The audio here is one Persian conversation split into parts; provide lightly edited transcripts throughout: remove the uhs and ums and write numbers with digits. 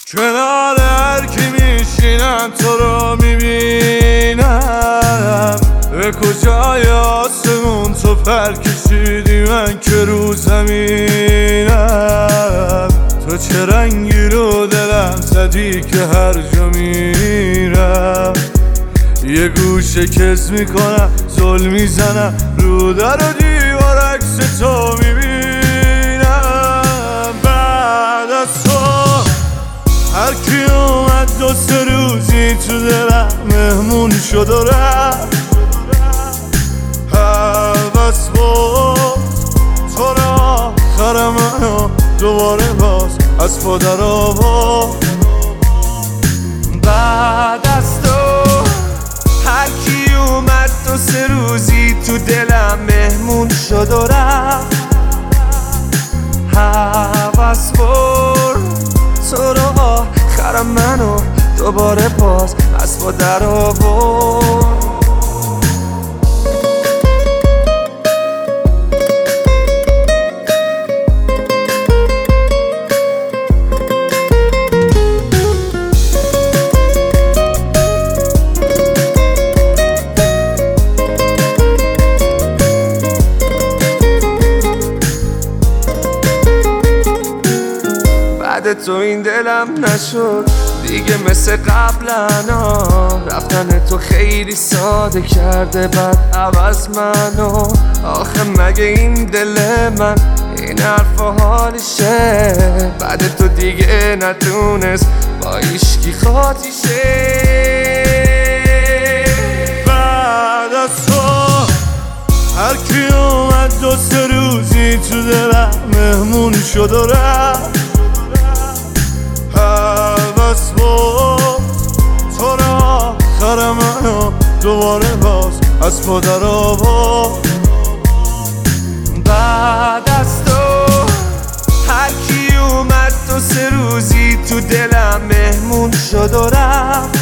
کنار هر کی میشینم تو رو میبینم. به کجای آسمون تو پر کشیدی من که رو زمینم. تو چه رنگی رو دلم زدی که هر جا میرم یه گوشه کس میکنم زل میزنم رو در و دیوار عکس تو میبینم. بعد از تو هر کی اومد 2-3 روزی تو دلم مهمون شد و رفت. بس بود تو را آخر منو دوباره باز از پا در آورد. بعد از تو هر کی اومد 2-3 روزی تو دلم مهمون شد و رفت. هوس برد تو رو آخرم منو دوباره باز از پا در آورد. بعد تو این دلم نشد دیگه مثل قبلا. رفتن تو خیلی ساده کرده بعد عوض منو. آخه مگه این دل من این حرف و حالشه؟ بعد تو دیگه نتونست با عشقی خاطیشه. بعد از تو هر کی اومد 2-3 روزی تو دلم مهمون شد و رفت. بس بود تو را آخر منو دوباره باز از پا در آورد. بعد از تو هر کی اومد 2-3 روزی تو دلم مهمون شد و رفت.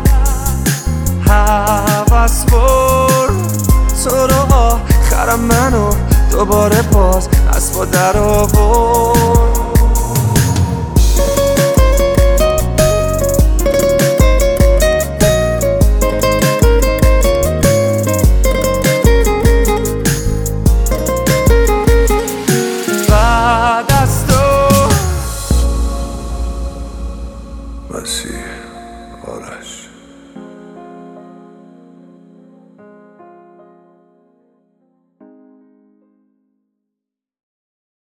هوس برد تو را آخر منو دوباره باز از پا در آورد.